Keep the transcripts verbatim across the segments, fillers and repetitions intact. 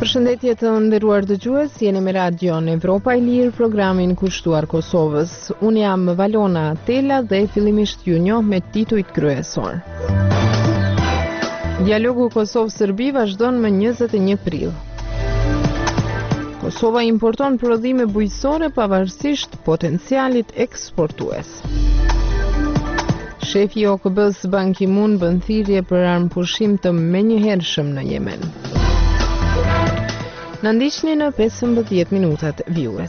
Përshëndetje të nderuar dëgjues, jeni me radion Evropa e Lirë, programin kushtuar Kosovës. Unë jam Valona Atela dhe fillimisht ju njoh me titujt kryesor. Dialogu Kosovë-Serbi vazhdon më njëzet e një prill. Kosova importon prodhime bujqësore pavarësisht potencialit eksportues. Shefi i O K B-s Ban Ki-moon bën thirrje për armëpushim të menjëhershëm në Yemen. Në ndiqni në pesëmbëdhjetë minutat vjues.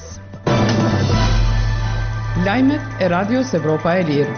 Lajmet e Radios Evropa e Lirë.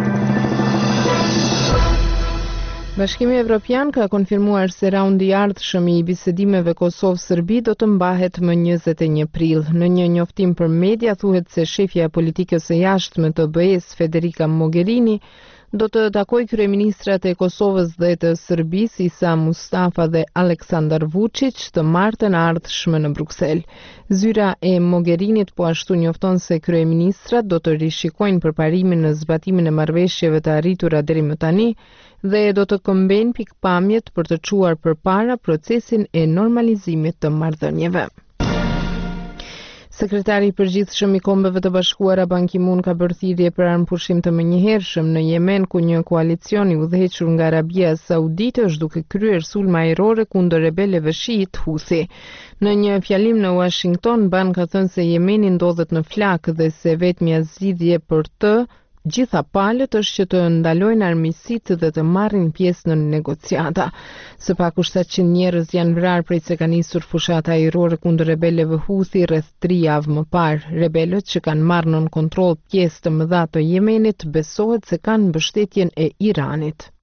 Bashkimi Evropian ka konfirmuar se raundi i ardhshëm i bisedimeve Kosovë-Serbi do të mbahet më njëzet e një prill. Në një njoftim për media thuhet se shefja e politikës së jashtme të B E-s Federica Mogherini do të takoj kryeministrat e Kosovës dhe të Serbisë Isa Mustafa dhe Aleksandar Vučić të martën e ardhshme në Bruksel. Zyra e Mogherinit po ashtu njofton se kryeministrat do të rishikojnë përparimin në zbatimin e marrëveshjeve të arritura deri më tani dhe do të këmbejnë pikpamjet për të çuar përpara procesin e normalizimit të marrëdhënieve. Sekretari i përgjithshëm i Kombeve të Bashkuara Ban Ki-moon ka bërë thirrje për armëpushim të menjëhershëm në Yemen, ku një koalicion i udhëhequr nga Arabia Saudite është duke kryer sulme ajrore kundër rebelëve shiit Houthi. Në një fjalim në Washington, Ban ka thënë se Yemeni ndodhet në flak dhe se vetmja zgjidhje për të gjitha palët është që të ndalojnë armiqësitë dhe të marrin pjesë në negociata. Së paku shtatëqind njerëz janë vrarë prej se ka nisur fushata ajrore kundër rebelëve Houthi rreth tri javë më parë. Rebelët që kanë marrë nën kontroll pjesë të mëdha të Yemenit besohet se kanë mbështetjen e Iranit.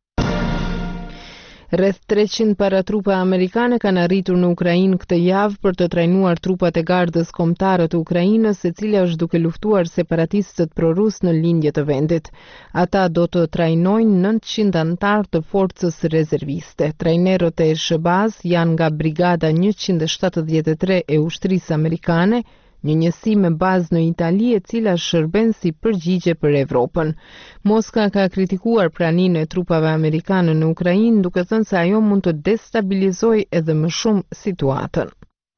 Rreth treqind paratrupa amerikane kanë arritur në Ukrainë këtë javë për të trajnuar trupat e gardës kombëtare të Ukrainës, e cila është duke luftuar separatistët prorus në lindje të vendit. Ata do të trajnojnë nëntëqind antar të forcës rezerviste. Trajnerët e Shëbaz janë nga brigada njëqind e shtatëdhjetë e tre e ushtrisë amerikane, një njësi me bazë në Itali e cila shërben si përgjigje për Evropën. Moska ka kritikuar praninë e trupave amerikane në Ukrainë, duke thënë se ajo mund të destabilizojë edhe më shumë situatën.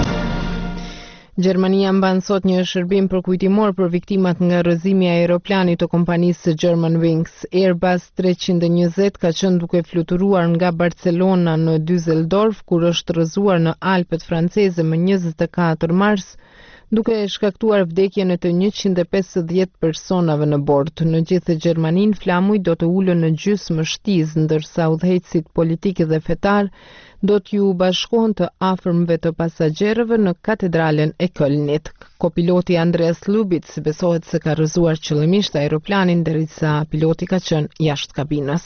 Gjermania mban sot një shërbim përkujtimor për viktimat nga rrëzimi i aeroplanit të kompanisë Germanwings. Airbus treqind e njëzet ka qenë duke fluturuar nga Barcelona në Düsseldorf, kur është rrëzuar në Alpet franceze më njëzet e katër mars, duke shkaktuar vdekjen e të njëqind e pesëdhjetë personave në bord. Në gjithë Gjermaninë, flamuj do të ulën në gjysmë shtiz, ndërsa udhëheqësit politik dhe fetar do t'ju bashkohen të afërmve të pasagjerëve në katedralen e Kölnit. Kopiloti Andreas Lubitz besohet se ka rrëzuar qëllimisht aeroplanin derisa piloti ka qenë jashtë kabinës.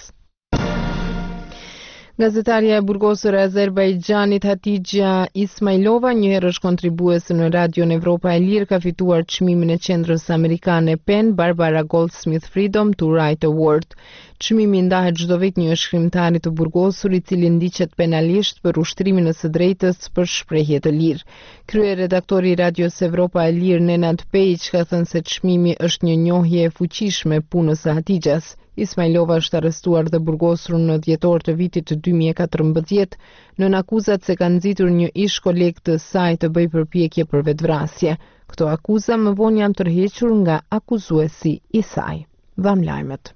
Gazetarja e burgosur e Azerbajxhanit Hatixha Ismailova, një herësh kontribuese në Radion Evropa e Lirë, ka fituar çmimin e qendrës amerikane PEN Barbara Goldsmith Freedom to Write Award. Çmimi ndahet çdo vit një shkrimtari të burgosur i cili ndiqet penalisht për ushtrimin e së drejtës për shprehje të lirë. Kryeredaktori i Radios Evropa e Lirë Nenad Pejic ka thënë se çmimi është një njohje e fuqishme punës së Hatixhas. Ismailova është arrestuar dhe burgosur në dhjetor të vitit dy mijë e katërmbëdhjetë nën akuzat se ka nxitur një ish koleg të saj të bëjë përpjekje për vetvrasje. Këto akuza më vonë janë tërhequr nga akuzuesi i saj. Dham lajmet.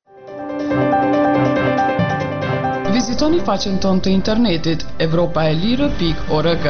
Vizitoni faqen tonë të internetit evropaelire pikë org.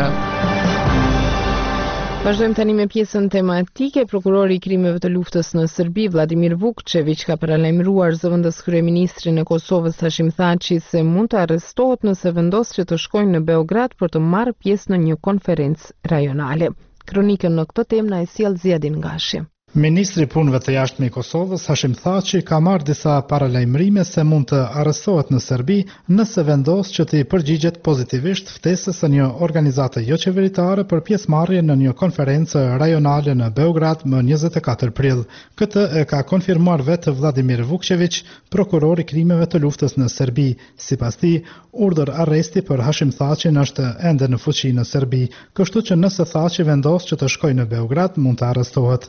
Vazhdojmë tani me pjesën tematike. Prokurori i krimeve të luftës në Serbi, Vladimir Vukčević, ka paralajmëruar zëvendës kryeministrin e Kosovës Hashim Thaçi se mund të arrestohet nëse vendos që të shkojnë në Beograd për të marrë pjesë në një konferencë rajonale. Kronikën në këtë temë na e sjell Ziadin Gashi. Ministri i Punëve të Jashtme i Kosovës, Hashim Thaçi, ka marrë disa paralajmërime se mund të arrestohet në Serbi nëse vendos që të i përgjigjet pozitivisht ftesës së një organizate jo qeveritare për pjesëmarrje në një konferencë rajonale në Beograd më njëzet e katër prill. Këtë e ka konfirmuar vetë Vladimir Vukčević, prokurori i krimeve të luftës në Serbi. Sipas tij, urdhër arresti për Hashim Thaçin është ende në fuqi në Serbi, kështu që nëse Thaçi vendos që të shkojë në Beograd, mund të arrestohet. Por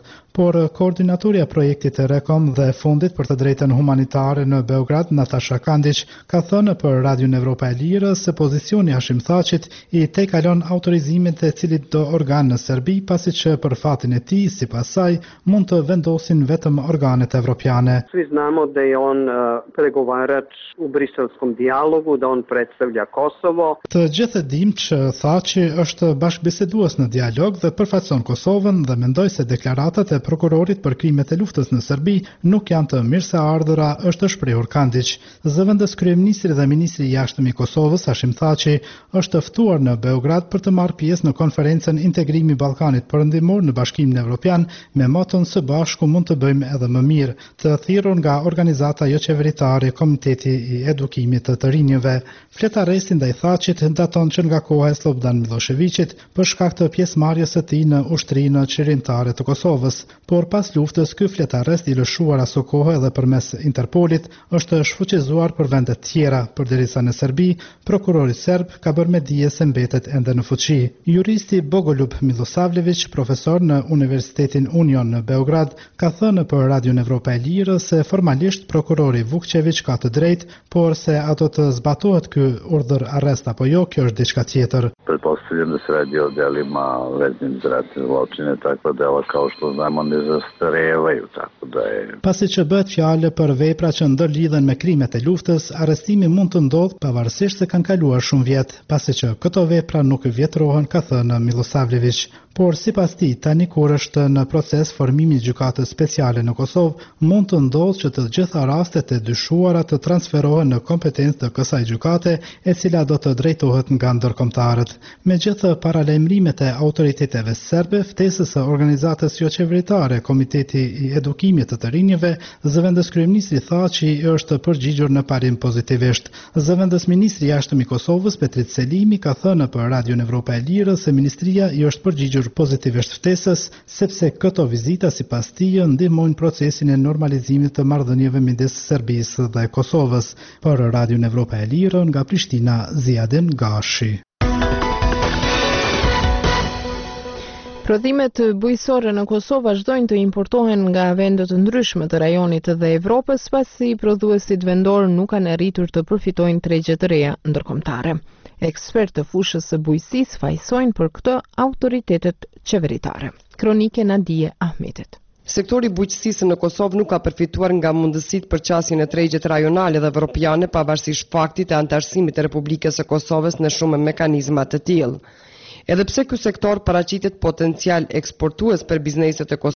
por koordinatorja e projektit të Rekom dhe Fondit për të drejtën humanitare në Beograd, Natasha Kandić, ka thënë për Radion Evropa e Lirë se pozicioni Hashim Thaqit i tekalon autorizimin të cilit do organ në Serbi, pasi që për fatin e tij, sipas saj, mund të vendosin vetëm organet evropiane. Svi znamo da je on pregovarač u briselskom dijalogu, da on predstavlja Kosovo. Të gjithë e dim që Thaqi është bashkëbisedues në dialog dhe përfaqëson Kosovën dhe mendoj se deklaratat e prokurorit për krimet e luftës në Serbi nuk janë të mirëseardhura, është shprehur Kandić. Zëvendës kryeministri dhe ministri i jashtëm i Kosovës, Hashim Thaqi, është ftuar në Beograd për të marrë pjesë në konferencën Integrimi i Ballkanit Perëndimor në Bashkimin Evropian me moton së bashku mund të bëjmë edhe më mirë, të thirrur nga organizata jo qeveritare Komiteti i Edukimit të të rinjëve. Fletaresti ndaj Thaqit daton që nga koha e Slobodan Miloševićit për shkak të pjesëmarrjes së tij në ushtrinë qeveritare të Kosovës, por pas luftës ky fletarest i lëshuar aso kohë edhe përmes Interpolit është shfuqizuar për vende të tjera, përderisa në Serbi prokurori serb ka bërë me dije se mbetet ende në fuqi. Juristi Bogoljub Milosavljević, profesor në Universitetin Union në Beograd, ka thënë për Radion Evropa e Lirë se formalisht prokurori Vukčević ka të drejtë, por se ato të zbatohet ky urdhër arrest apo jo, kjo është diçka tjetër. Pretpostavljam da se radi o delima veznim za ratne zločine, takva dela kao što znamo ne zastarevaju, tako da je. Pasi që bëhet fjalë për vepra që ndërlidhen me krimet e luftës, arrestimi mund të ndodhë pavarësisht se kanë kaluar shumë vjet, pasi që këto vepra nuk vjetrohen, ka thënë Milosavljević. Por sipas tij, tani kur është në proces formimi i gjykatës speciale në Kosovë, mund të ndodhë që të gjitha rastet e dyshuara të transferohen në kompetencë të kësaj gjykate, e cila do të drejtohet nga ndërkombëtarët. Megjithë paralajmërimet e autoriteteve serbe, ftesës së organizatës jo qeveritare Komiteti i Edukimit të të rinjëve, zëvendës kryeministri Thaqi është përgjigjur në parim pozitivisht. Zëvendës ministri i jashtëm i Kosovës, Petrit Selimi, ka thënë për Radion Evropa e Lirë se ministria i është përgjigjur pozitivisht ftesës, sepse këto vizita sipas tij ndihmojnë procesin e normalizimit të marrëdhënieve midis Serbisë dhe Kosovës. Për Radion Evropa e Lirë nga Prishtina, Ziadin Gashi. Prodhimet bujësore në Kosovë vazhdojnë të importohen nga vende të ndryshme të rajonit dhe Evropës, pasi prodhuesit vendor nuk kanë arritur të përfitojnë tregje të reja ndërkombëtare. Ekspertë të fushës së bujqësisë fajsojnë për këtë autoritetet qeveritare. Kronike Nadije Ahmetit. Sektori i bujqësisë në Kosovë nuk ka përfituar nga mundësitë për qasjen e tregjet rajonale dhe evropiane pavarësisht faktit të antarësimit të Republikës së Kosovës në shumë mekanizma të tillë. Edhe pse ky sektor paraqitet potencial eksportues për bizneset e Kosovës,